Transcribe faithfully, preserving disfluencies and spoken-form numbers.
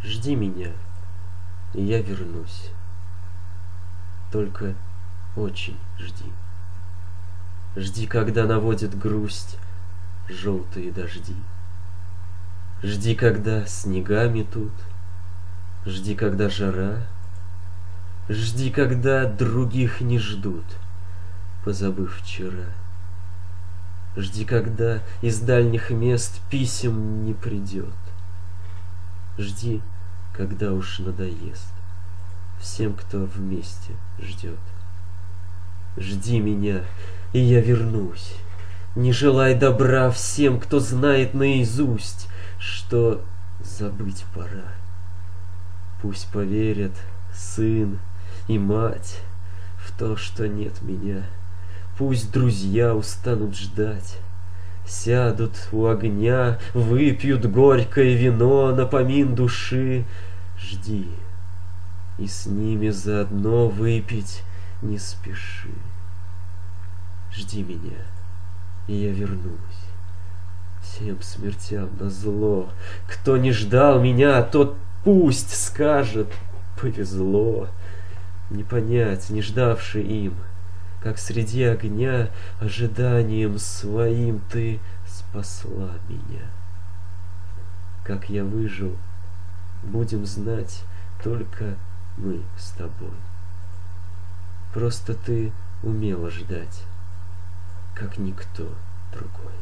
Жди меня, и я вернусь. Только очень жди. Жди, когда наводит грусть желтые дожди. Жди, когда снега метут. Жди, когда жара. Жди, когда других не ждут, позабыв вчера. Жди, когда из дальних мест писем не придет. Жди, когда уж надоест всем, кто вместе ждет. Жди меня, и я вернусь. Не желай добра всем, кто знает наизусть, что забыть пора. Пусть поверят сын и мать в то, что нет меня. Пусть друзья устанут ждать, сядут у огня, выпьют горькое вино напомин души. Жди, и с ними заодно выпить не спеши. Жди меня, и я вернусь. Всем смертям назло. Кто не ждал меня, тот пусть скажет: повезло. Не понять, не ждавший им, как среди огня ожиданием своим ты спасла меня. Как я выжил, будем знать только мы с тобой. Просто ты умела ждать, как никто другой.